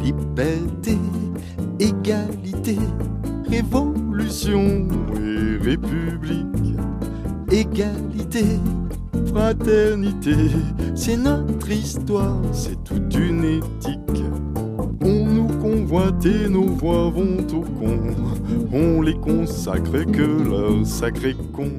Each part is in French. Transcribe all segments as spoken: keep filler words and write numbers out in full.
liberté, égalité, révolution et république. Égalité, fraternité, c'est notre histoire, c'est toute une éthique. On nous convoite et nos voix vont au con, on les consacre que leur sacré con.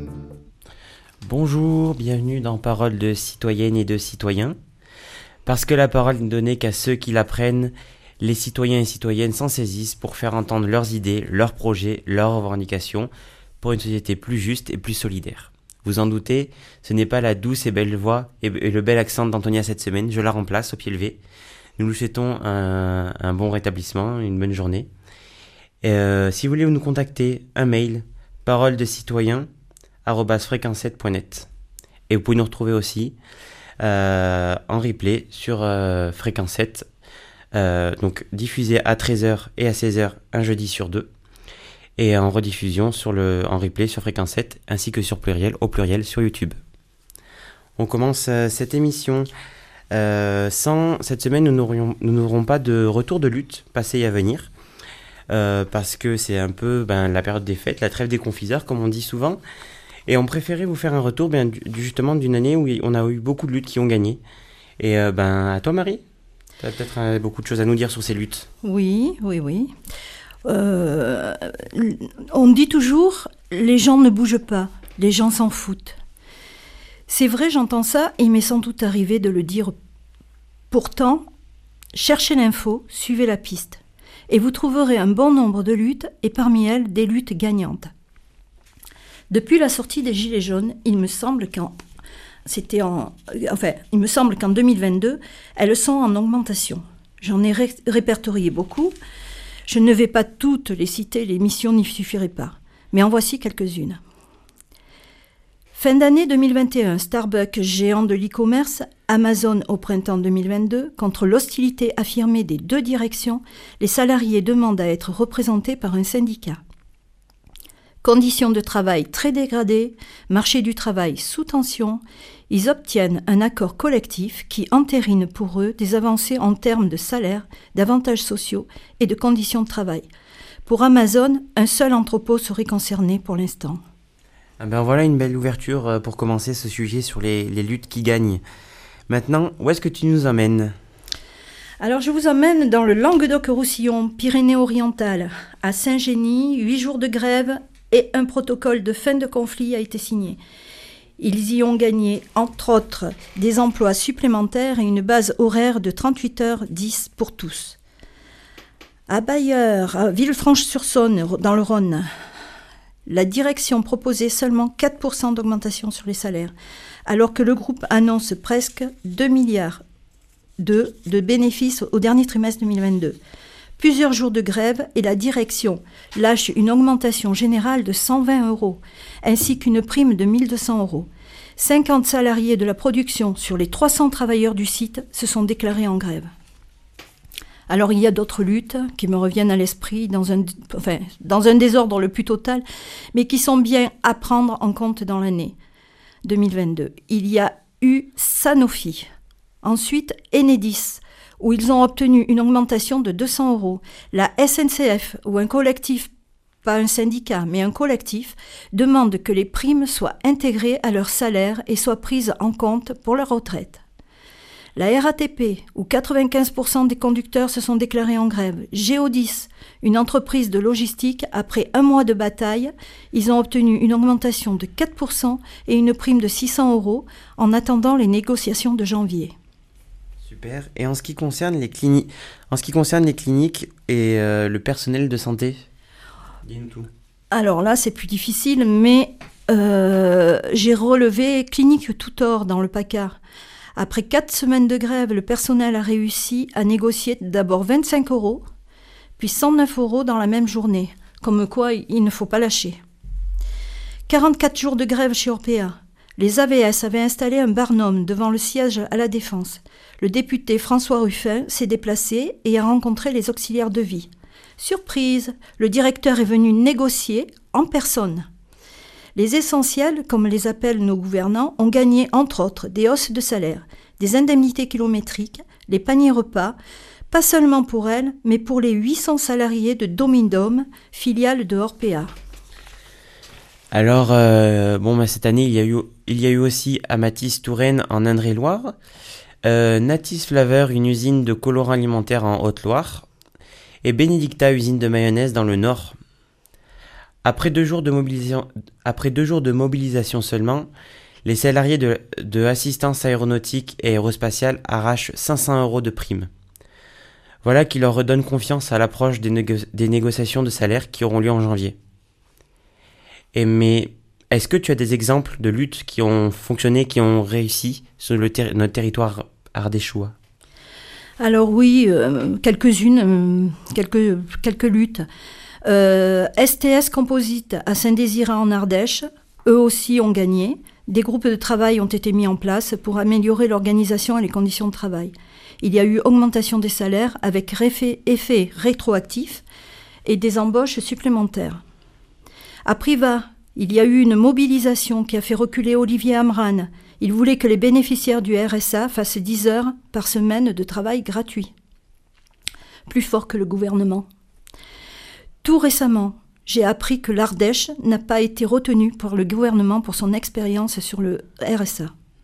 Bonjour, bienvenue dans Parole de citoyennes et de citoyens. Parce que la parole n'est donnée qu'à ceux qui la prennent, les citoyens et citoyennes s'en saisissent pour faire entendre leurs idées, leurs projets, leurs revendications pour une société plus juste et plus solidaire. Vous en doutez, ce n'est pas la douce et belle voix et le bel accent d'Antonia cette semaine, je la remplace au pied levé. Nous nous souhaitons un, un bon rétablissement, une bonne journée. Euh, si vous voulez nous contacter, un mail, parole de citoyen arobase fréquence sept point net. Et vous pouvez nous retrouver aussi euh, en replay sur euh, Fréquence sept, euh, donc diffusé à treize heures et à seize heures un jeudi sur deux, et en rediffusion sur le, en replay sur Fréquence sept, ainsi que sur pluriel, au pluriel sur YouTube. On commence euh, cette émission. Euh, sans, cette semaine, nous n'aurions, nous n'aurons pas de retour de lutte passé et à venir, euh, parce que c'est un peu ben, la période des fêtes, la trêve des confiseurs, comme on dit souvent. Et on préférait vous faire un retour ben, du, justement d'une année où on a eu beaucoup de luttes qui ont gagné. Et euh, ben, à toi, Marie, tu as peut-être euh, beaucoup de choses à nous dire sur ces luttes. Oui, oui, oui. Euh, on dit toujours, les gens ne bougent pas, les gens s'en foutent. C'est vrai, j'entends ça, et il m'est sans doute arrivé de le dire. Pourtant, cherchez l'info, suivez la piste. Et vous trouverez un bon nombre de luttes, et parmi elles, des luttes gagnantes. Depuis la sortie des Gilets jaunes, il me semble qu'en, c'était en, enfin, il me semble qu'en deux mille vingt-deux, elles sont en augmentation. J'en ai ré- répertorié beaucoup. Je ne vais pas toutes les citer, l'émission n'y suffirait pas. Mais en voici quelques-unes. Fin d'année deux mille vingt et un, Starbucks, géant de l'e-commerce, Amazon au printemps deux mille vingt-deux, contre l'hostilité affirmée des deux directions, les salariés demandent à être représentés par un syndicat. Conditions de travail très dégradées, marché du travail sous tension, ils obtiennent un accord collectif qui entérine pour eux des avancées en termes de salaire, d'avantages sociaux et de conditions de travail. Pour Amazon, un seul entrepôt serait concerné pour l'instant. Ah ben voilà une belle ouverture pour commencer ce sujet sur les, les luttes qui gagnent. Maintenant, où est-ce que tu nous emmènes ? Alors je vous emmène dans le Languedoc-Roussillon, Pyrénées-Orientales, à Saint-Génie, huit jours de grève et un protocole de fin de conflit a été signé. Ils y ont gagné, entre autres, des emplois supplémentaires et une base horaire de trente-huit heures dix pour tous. À Bailleul, à Villefranche-sur-Saône, dans le Rhône, la direction proposait seulement quatre pour cent d'augmentation sur les salaires, alors que le groupe annonce presque deux milliards de, de bénéfices au dernier trimestre deux mille vingt-deux. Plusieurs jours de grève et la direction lâche une augmentation générale de cent vingt euros, ainsi qu'une prime de mille deux cents euros. cinquante salariés de la production sur les trois cents travailleurs du site se sont déclarés en grève. Alors il y a d'autres luttes qui me reviennent à l'esprit dans un, enfin, dans un désordre le plus total, mais qui sont bien à prendre en compte dans l'année deux mille vingt-deux. Il y a eu Sanofi, ensuite Enedis, où ils ont obtenu une augmentation de deux cents euros. La S N C F, où un collectif, pas un syndicat, mais un collectif, demande que les primes soient intégrées à leur salaire et soient prises en compte pour leur retraite. La R A T P, où quatre-vingt-quinze pour cent des conducteurs se sont déclarés en grève. Géodis, une entreprise de logistique, après un mois de bataille, ils ont obtenu une augmentation de quatre pour cent et une prime de six cents euros en attendant les négociations de janvier. Super. Et en ce qui concerne les cliniques, en ce qui concerne les cliniques et euh, le personnel de santé, dis-nous tout. Alors là, c'est plus difficile, mais euh, j'ai relevé Clinique Toutor dans le PACA. Après quatre semaines de grève, le personnel a réussi à négocier d'abord vingt-cinq euros, puis cent neuf euros dans la même journée. Comme quoi, il ne faut pas lâcher. quarante-quatre jours de grève chez Orpea. Les A V S avaient installé un barnum devant le siège à la Défense. Le député François Ruffin s'est déplacé et a rencontré les auxiliaires de vie. Surprise, le directeur est venu négocier en personne. Les essentiels, comme les appellent nos gouvernants, ont gagné entre autres des hausses de salaire, des indemnités kilométriques, les paniers repas, pas seulement pour elle, mais pour les huit cents salariés de Domindome, filiale de Orpea. Alors, euh, bon, bah, cette année, il y a eu, il y a eu aussi Amatis Touraine en Indre-et-Loire, euh, Natis Flaveur, une usine de colorants alimentaires en Haute-Loire, et Benedicta, usine de mayonnaise dans le Nord. Après deux jours de mobilisation, après deux jours de mobilisation seulement, les salariés de, de assistance aéronautique et aérospatiale arrachent cinq cents euros de primes. Voilà qui leur redonne confiance à l'approche des, négo- des négociations de salaire qui auront lieu en janvier. Et mais est-ce que tu as des exemples de luttes qui ont fonctionné, qui ont réussi sur le ter- notre territoire ardéchois ? Alors oui, euh, quelques-unes, euh, quelques, quelques luttes. Euh, S T S Composite à Saint-Désirat en Ardèche, eux aussi ont gagné. Des groupes de travail ont été mis en place pour améliorer l'organisation et les conditions de travail. Il y a eu augmentation des salaires avec effet, effet rétroactif et des embauches supplémentaires. À Privas, il y a eu une mobilisation qui a fait reculer Olivier Amran. Il voulait que les bénéficiaires du R S A fassent dix heures par semaine de travail gratuit. Plus fort que le gouvernement. Tout récemment, j'ai appris que l'Ardèche n'a pas été retenue par le gouvernement pour son expérience sur le R S A.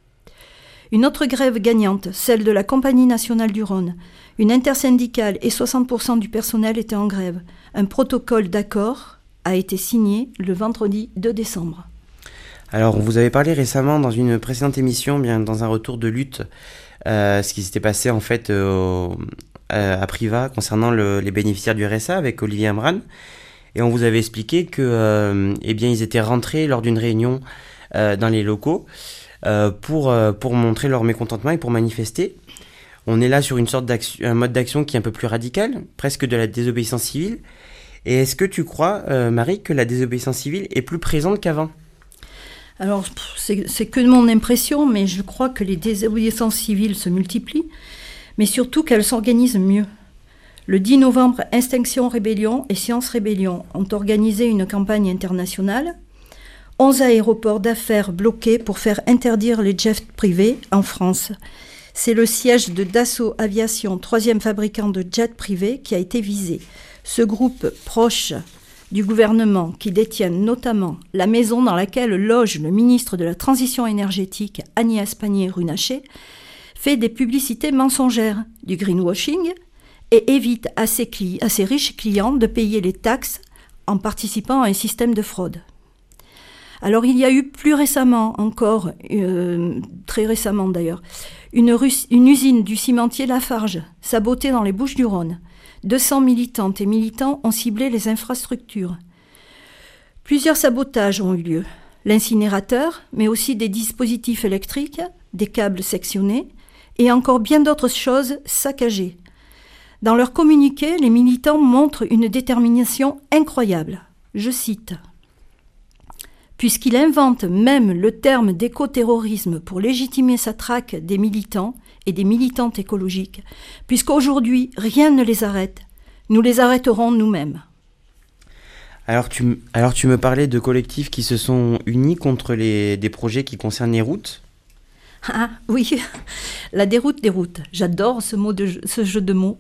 Une autre grève gagnante, celle de la Compagnie nationale du Rhône. Une intersyndicale et soixante pour cent du personnel étaient en grève. Un protocole d'accord a été signé le vendredi deux décembre. Alors, on vous avait parlé récemment dans une précédente émission, bien dans un retour de lutte, euh, ce qui s'était passé en fait euh, à Privas concernant le, les bénéficiaires du R S A avec Olivier Amran. Et on vous avait expliqué que, euh, eh bien, ils étaient rentrés lors d'une réunion euh, dans les locaux euh, pour euh, pour montrer leur mécontentement et pour manifester. On est là sur une sorte d'action, un mode d'action qui est un peu plus radical, presque de la désobéissance civile. Et est-ce que tu crois, euh, Marie, que la désobéissance civile est plus présente qu'avant ? Alors, c'est, c'est que de mon impression, mais je crois que les désobéissances civiles se multiplient, mais surtout qu'elles s'organisent mieux. Le dix novembre, Extinction Rébellion et Science Rébellion ont organisé une campagne internationale. onze aéroports d'affaires bloqués pour faire interdire les jets privés en France. C'est le siège de Dassault Aviation, troisième fabricant de jets privés, qui a été visé. Ce groupe proche du gouvernement, qui détient notamment la maison dans laquelle loge le ministre de la Transition énergétique, Agnès Pannier-Runacher, fait des publicités mensongères, du greenwashing, et évite à ses, cli- à ses riches clients de payer les taxes en participant à un système de fraude. Alors il y a eu plus récemment encore, euh, très récemment d'ailleurs, une, rus- une usine du cimentier Lafarge, sabotée dans les Bouches-du-Rhône. deux cents militantes et militants ont ciblé les infrastructures. Plusieurs sabotages ont eu lieu. L'incinérateur, mais aussi des dispositifs électriques, des câbles sectionnés, et encore bien d'autres choses saccagées. Dans leur communiqué, les militants montrent une détermination incroyable. Je cite. « Puisqu'il invente même le terme d'écoterrorisme pour légitimer sa traque des militants et des militantes écologiques, puisqu'aujourd'hui rien ne les arrête, nous les arrêterons nous-mêmes. » Alors tu, alors tu me parlais de collectifs qui se sont unis contre les, des projets qui concernent les routes. Ah oui, la déroute des routes. J'adore ce, mot de, ce jeu de mots.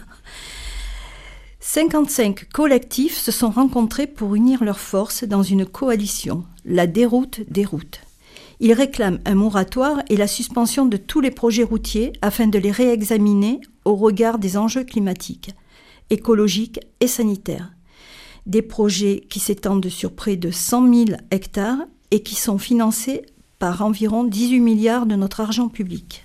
cinquante-cinq collectifs se sont rencontrés pour unir leurs forces dans une coalition, la déroute des routes. Ils réclament un moratoire et la suspension de tous les projets routiers afin de les réexaminer au regard des enjeux climatiques, écologiques et sanitaires. Des projets qui s'étendent sur près de cent mille hectares et qui sont financés par environ dix-huit milliards de notre argent public.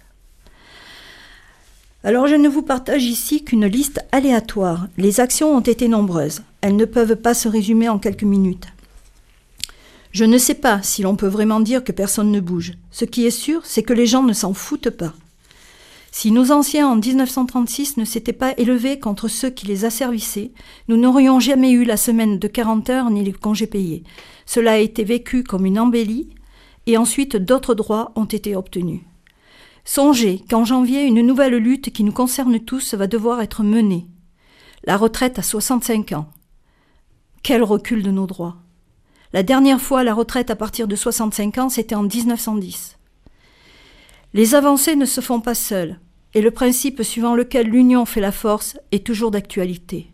Alors je ne vous partage ici qu'une liste aléatoire. Les actions ont été nombreuses. Elles ne peuvent pas se résumer en quelques minutes. Je ne sais pas si l'on peut vraiment dire que personne ne bouge. Ce qui est sûr, c'est que les gens ne s'en foutent pas. Si nos anciens en dix-neuf cent trente-six ne s'étaient pas élevés contre ceux qui les asservissaient, nous n'aurions jamais eu la semaine de quarante heures ni les congés payés. Cela a été vécu comme une embellie et ensuite d'autres droits ont été obtenus. Songez qu'en janvier, une nouvelle lutte qui nous concerne tous va devoir être menée. La retraite à soixante-cinq ans. Quel recul de nos droits. La dernière fois, la retraite à partir de soixante-cinq ans, c'était en dix-neuf cent dix. Les avancées ne se font pas seules. et le principe suivant lequel l'union fait la force est toujours d'actualité.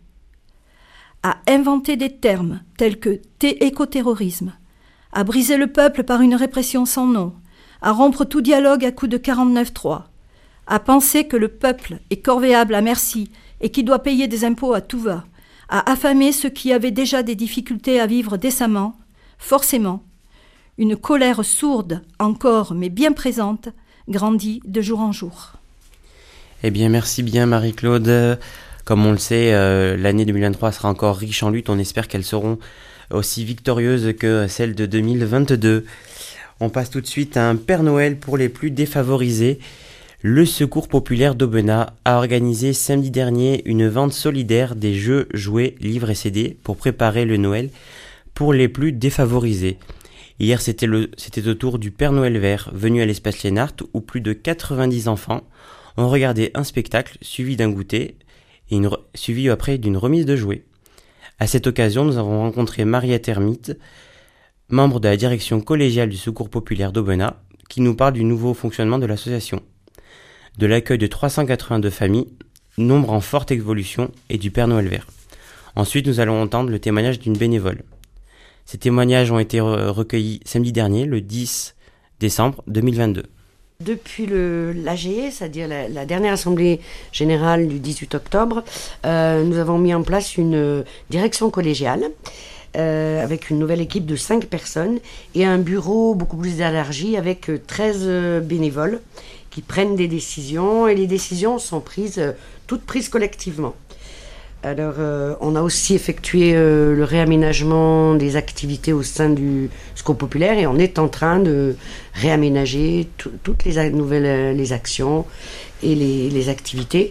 À inventer des termes tels que écoterrorisme, à briser le peuple par une répression sans nom, à rompre tout dialogue à coups de quarante-neuf trois, à penser que le peuple est corvéable à merci et qui doit payer des impôts à tout va, à affamer ceux qui avaient déjà des difficultés à vivre décemment, forcément, une colère sourde, encore mais bien présente, grandit de jour en jour. Eh bien, merci bien Marie-Claude. Comme on le sait, euh, l'année deux mille vingt-trois sera encore riche en luttes. On espère qu'elles seront aussi victorieuses que celles de deux mille vingt-deux. On passe tout de suite à un Père Noël pour les plus défavorisés. Le Secours populaire d'Aubenas a organisé samedi dernier une vente solidaire des jeux, jouets, livres et C D pour préparer le Noël pour les plus défavorisés. Hier, c'était, le, c'était au tour du Père Noël vert venu à l'espace Lénart où plus de quatre-vingt-dix enfants ont regardé un spectacle suivi d'un goûter et une, suivi après d'une remise de jouets. À cette occasion, nous avons rencontré Mariette Hermite, membre de la direction collégiale du Secours populaire d'Aubenas, qui nous parle du nouveau fonctionnement de l'association, de l'accueil de trois cent quatre-vingt-deux familles, nombre en forte évolution, et du Père Noël vert. Ensuite, nous allons entendre le témoignage d'une bénévole. Ces témoignages ont été recueillis samedi dernier, le dix décembre deux mille vingt-deux. Depuis le, l'A G E, c'est-à-dire la, la dernière assemblée générale du dix-huit octobre, euh, nous avons mis en place une direction collégiale euh, avec une nouvelle équipe de cinq personnes et un bureau beaucoup plus élargi avec treize bénévoles qui prennent des décisions et les décisions sont prises, euh, toutes prises collectivement. Alors, euh, on a aussi effectué euh, le réaménagement des activités au sein du Secours populaire et on est en train de réaménager t- toutes les a- nouvelles euh, les actions et les, les activités.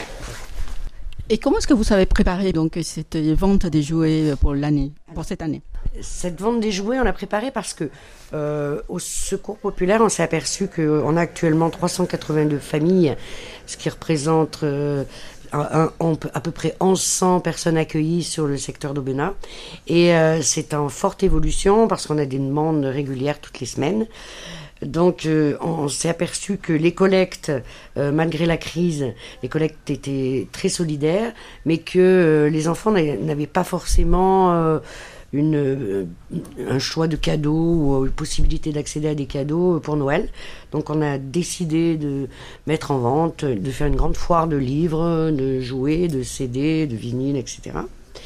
Et comment est-ce que vous savez préparer donc cette vente des jouets pour l'année, pour cette année ? Cette vente des jouets, on l'a préparée parce que euh, au Secours populaire, on s'est aperçu qu'on a actuellement trois cent quatre-vingt-deux familles, ce qui représente euh, un, un, à peu près onze cents personnes accueillies sur le secteur d'Aubenas. Et euh, c'est en forte évolution parce qu'on a des demandes régulières toutes les semaines. Donc euh, on s'est aperçu que les collectes, euh, malgré la crise, les collectes étaient très solidaires, mais que euh, les enfants n'avaient pas forcément euh, une, euh, un choix de cadeaux ou une possibilité d'accéder à des cadeaux pour Noël. Donc on a décidé de mettre en vente, de faire une grande foire de livres, de jouets, de C D, de vinyles, et cetera.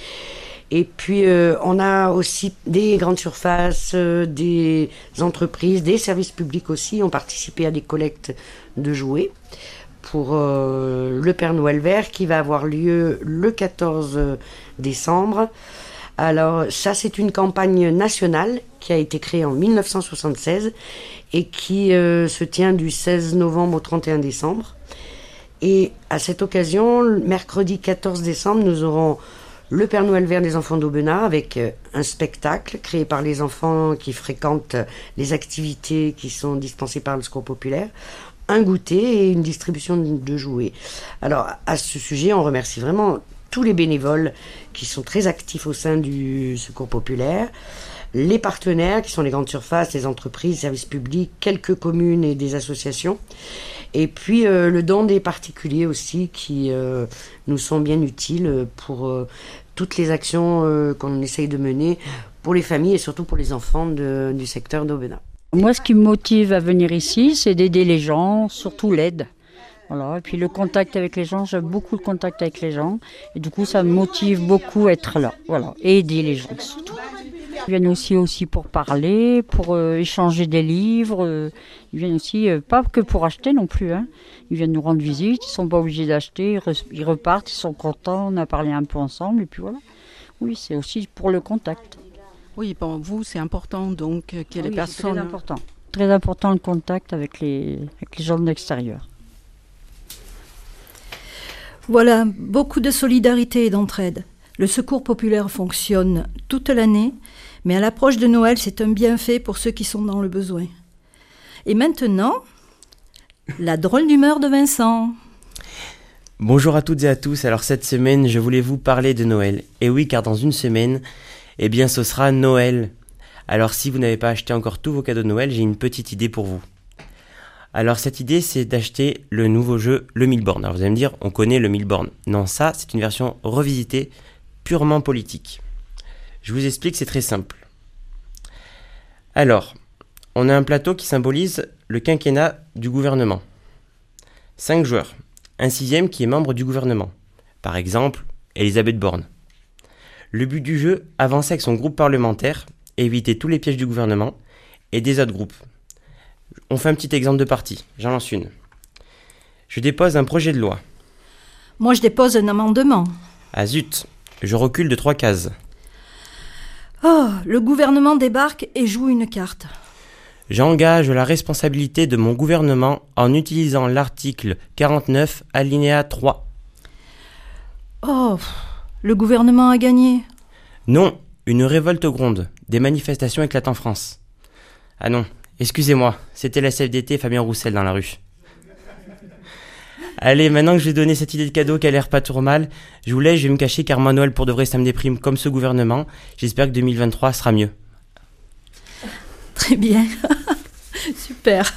Et puis, euh, on a aussi des grandes surfaces, euh, des entreprises, des services publics aussi ont participé à des collectes de jouets pour euh, le Père Noël vert qui va avoir lieu le quatorze décembre. Alors, ça, c'est une campagne nationale qui a été créée en dix-neuf cent soixante-seize et qui euh, se tient du seize novembre au trente et un décembre. Et à cette occasion, le mercredi quatorze décembre, nous aurons le Père Noël vert des enfants d'Aubenas avec un spectacle créé par les enfants qui fréquentent les activités qui sont dispensées par le Secours populaire, un goûter et une distribution de jouets. Alors à ce sujet, on remercie vraiment tous les bénévoles qui sont très actifs au sein du Secours populaire, les partenaires qui sont les grandes surfaces, les entreprises, les services publics, quelques communes et des associations. Et puis euh, le don des particuliers aussi qui euh, nous sont bien utiles pour euh, toutes les actions euh, qu'on essaye de mener pour les familles et surtout pour les enfants de, du secteur d'Aubenas. Moi, ce qui me motive à venir ici, c'est d'aider les gens, surtout l'aide. Voilà. Et puis le contact avec les gens, j'aime beaucoup le contact avec les gens. Et du coup, ça me motive beaucoup à être là. Voilà. Et aider les gens surtout. Ils viennent aussi, aussi pour parler, pour euh, échanger des livres. Euh, ils viennent aussi, euh, pas que pour acheter non plus. Hein. Ils viennent nous rendre visite, ils ne sont pas obligés d'acheter, ils, re- ils repartent, ils sont contents, on a parlé un peu ensemble et puis voilà. Oui, c'est aussi pour le contact. Oui, pour vous, c'est important donc qu'il y ait Oui, les personnes... c'est très important. Très important le contact avec les, avec les gens de l'extérieur. Voilà, beaucoup de solidarité et d'entraide. Le Secours populaire fonctionne toute l'année, mais à l'approche de Noël, c'est un bienfait pour ceux qui sont dans le besoin. Et maintenant, la drôle d'humeur de Vincent. Bonjour à toutes et à tous. Alors cette semaine, je voulais vous parler de Noël. Et oui, car dans une semaine, eh bien, ce sera Noël. Alors si vous n'avez pas acheté encore tous vos cadeaux de Noël, j'ai une petite idée pour vous. Alors cette idée, c'est d'acheter le nouveau jeu, le mille bornes. Alors vous allez me dire, on connaît le mille bornes. Non, ça, c'est une version revisitée, purement politique. Je vous explique, c'est très simple. Alors, on a un plateau qui symbolise le quinquennat du gouvernement. Cinq joueurs. Un sixième qui est membre du gouvernement. Par exemple, Elisabeth Borne. Le but du jeu, avancer avec son groupe parlementaire, éviter tous les pièges du gouvernement et des autres groupes. On fait un petit exemple de partie. J'en lance une. Je dépose un projet de loi. Moi, je dépose un amendement. Ah zut, je recule de trois cases. Oh, le gouvernement débarque et joue une carte. J'engage la responsabilité de mon gouvernement en utilisant l'article quarante-neuf, alinéa trois. Oh, le gouvernement a gagné. Non, une révolte gronde. Des manifestations éclatent en France. Ah non, excusez-moi, c'était la C F D T Fabien Roussel dans la rue. Allez, maintenant que je vais donner cette idée de cadeau qui a l'air pas trop mal, je vous laisse, je vais me cacher car moi Noël pour de vrai ça me déprime comme ce gouvernement. J'espère que deux mille vingt-trois sera mieux. Très bien. Super.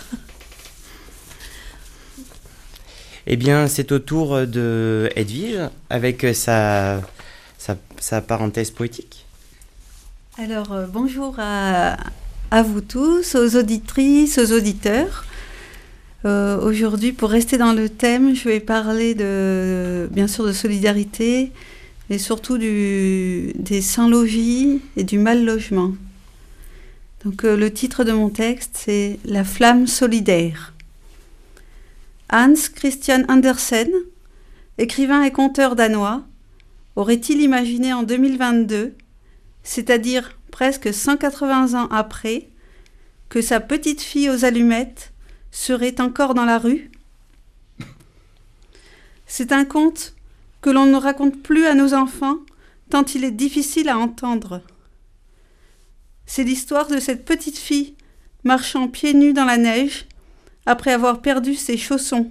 Eh bien, c'est au tour de Edwige avec sa, sa, sa parenthèse poétique. Alors, euh, bonjour à, à vous tous, aux auditrices, aux auditeurs. Euh, aujourd'hui, pour rester dans le thème, je vais parler de, bien sûr de solidarité, mais surtout du, des sans-logis et du mal-logement. Donc, euh, le titre de mon texte, c'est « La flamme solidaire ». Hans Christian Andersen, écrivain et conteur danois, aurait-il imaginé en deux mille vingt-deux, c'est-à-dire presque cent quatre-vingts ans après, que sa petite fille aux allumettes serait encore dans la rue? C'est un conte que l'on ne raconte plus à nos enfants, tant il est difficile à entendre. C'est l'histoire de cette petite fille marchant pieds nus dans la neige après avoir perdu ses chaussons.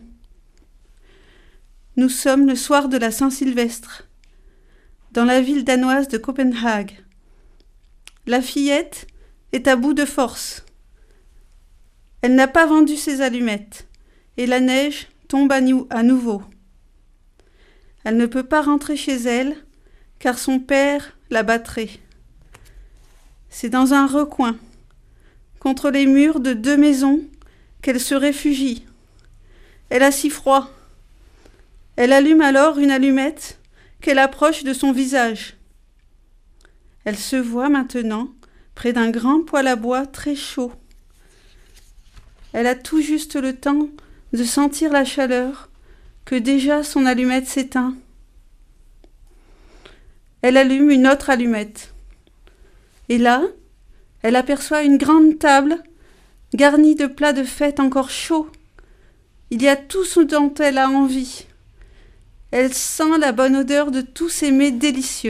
Nous sommes le soir de la Saint-Sylvestre, dans la ville danoise de Copenhague. La fillette est à bout de force. Elle n'a pas vendu ses allumettes, et la neige tombe à, nou- à nouveau. Elle ne peut pas rentrer chez elle, car son père la battrait. C'est dans un recoin, contre les murs de deux maisons, qu'elle se réfugie. Elle a si froid. Elle allume alors une allumette qu'elle approche de son visage. Elle se voit maintenant près d'un grand poêle à bois très chaud. Elle a tout juste le temps de sentir la chaleur que déjà son allumette s'éteint. Elle allume une autre allumette. Et là, elle aperçoit une grande table garnie de plats de fête encore chauds. Il y a tout ce dont elle a envie. Elle sent la bonne odeur de tous ces mets délicieux.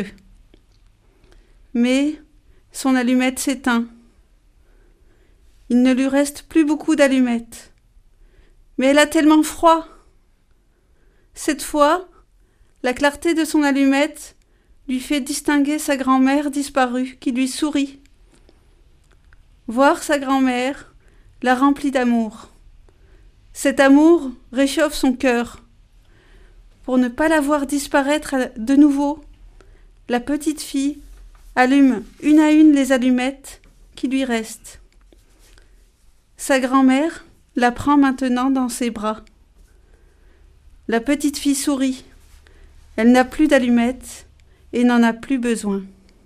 Mais son allumette s'éteint. Il ne lui reste plus beaucoup d'allumettes. Mais elle a tellement froid. Cette fois, la clarté de son allumette lui fait distinguer sa grand-mère disparue qui lui sourit. Voir sa grand-mère la remplit d'amour. Cet amour réchauffe son cœur. Pour ne pas la voir disparaître de nouveau, la petite fille allume une à une les allumettes qui lui restent. Sa grand-mère la prend maintenant dans ses bras. La petite fille sourit. Elle n'a plus d'allumettes et n'en a plus besoin.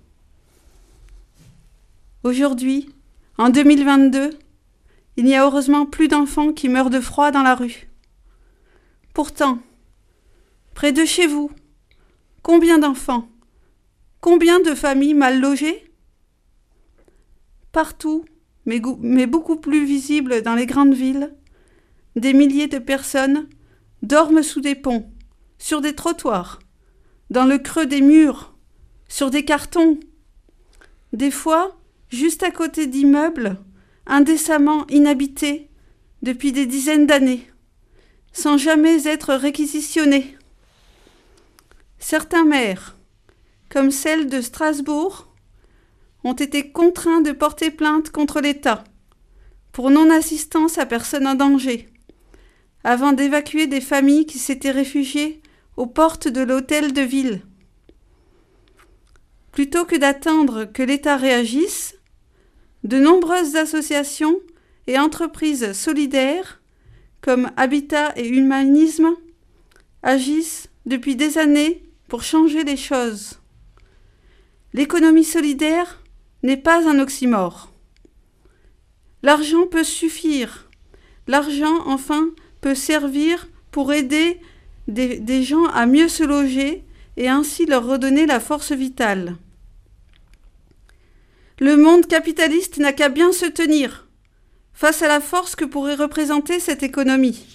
Aujourd'hui, en deux mille vingt-deux, il n'y a heureusement plus d'enfants qui meurent de froid dans la rue. Pourtant, près de chez vous, combien d'enfants, combien de familles mal logées? Partout, mais, go- mais beaucoup plus visible dans les grandes villes, des milliers de personnes dorment sous des ponts, sur des trottoirs, dans le creux des murs, sur des cartons, des fois juste à côté d'immeubles indécemment inhabités depuis des dizaines d'années, sans jamais être réquisitionnés. Certains maires, comme celle de Strasbourg, ont été contraints de porter plainte contre l'État pour non-assistance à personne en danger, avant d'évacuer des familles qui s'étaient réfugiées aux portes de l'hôtel de ville. Plutôt que d'attendre que l'État réagisse, de nombreuses associations et entreprises solidaires, comme Habitat et Humanisme, agissent depuis des années pour changer les choses. L'économie solidaire n'est pas un oxymore. L'argent peut suffire. L'argent, enfin, peut servir pour aider des, des gens à mieux se loger et ainsi leur redonner la force vitale. Le monde capitaliste n'a qu'à bien se tenir face à la force que pourrait représenter cette économie.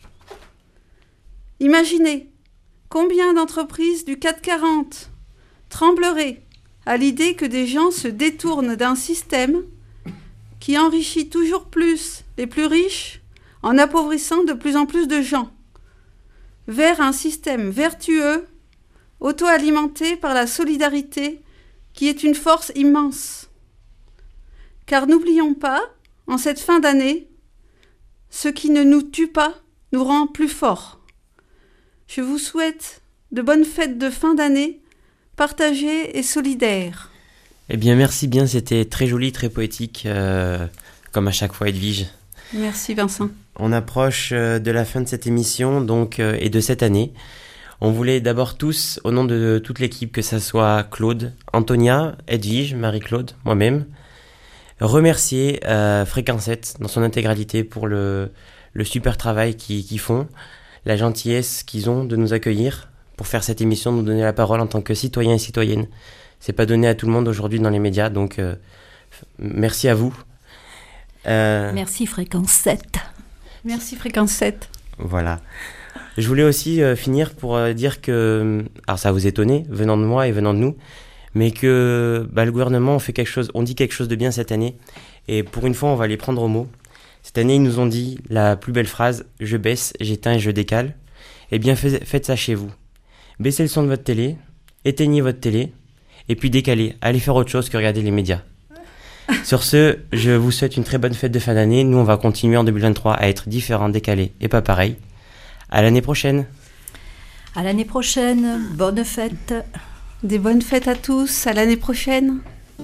Imaginez combien d'entreprises du C A C quarante trembleraient à l'idée que des gens se détournent d'un système qui enrichit toujours plus les plus riches en appauvrissant de plus en plus de gens, vers un système vertueux, auto-alimenté par la solidarité, qui est une force immense. Car n'oublions pas, en cette fin d'année, ce qui ne nous tue pas nous rend plus forts. Je vous souhaite de bonnes fêtes de fin d'année, partagées et solidaires. Eh bien, merci bien, c'était très joli, très poétique, euh, comme à chaque fois, Edwige. Merci Vincent. On approche euh, de la fin de cette émission donc euh, et de cette année. On voulait d'abord tous, au nom de toute l'équipe, que ça soit Claude, Antonia, Edwige, Marie-Claude, moi-même, remercier euh, Fréquence sept dans son intégralité pour le, le super travail qu'ils, qu'ils font, la gentillesse qu'ils ont de nous accueillir pour faire cette émission, de nous donner la parole en tant que citoyens et citoyennes. C'est pas donné à tout le monde aujourd'hui dans les médias, donc euh, merci à vous. Euh, Merci Fréquence sept. Merci Fréquence sept. Voilà. Je voulais aussi euh, finir pour euh, dire que, alors ça va vous étonner, venant de moi et venant de nous, mais que bah, le gouvernement on fait quelque chose, on dit quelque chose de bien cette année, et pour une fois on va les prendre au mot. Cette année ils nous ont dit la plus belle phrase, je baisse, j'éteins et je décale. Eh bien fais, faites ça chez vous. Baissez le son de votre télé, éteignez votre télé, et puis décalez, allez faire autre chose que regarder les médias. Sur ce, je vous souhaite une très bonne fête de fin d'année. Nous, on va continuer en deux mille vingt-trois à être différents, décalés et pas pareils. À l'année prochaine. À l'année prochaine. Bonne fête. Des bonnes fêtes à tous. À l'année prochaine.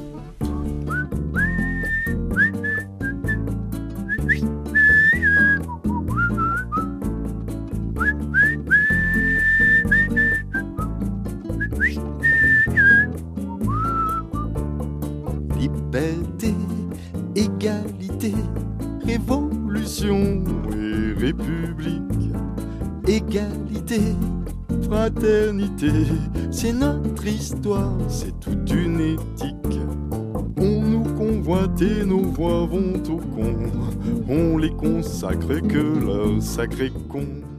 Liberté, égalité, révolution et république. Égalité, fraternité, c'est notre histoire, c'est toute une éthique. On nous convoite et nos voix vont au con, on les consacre que leur sacré con.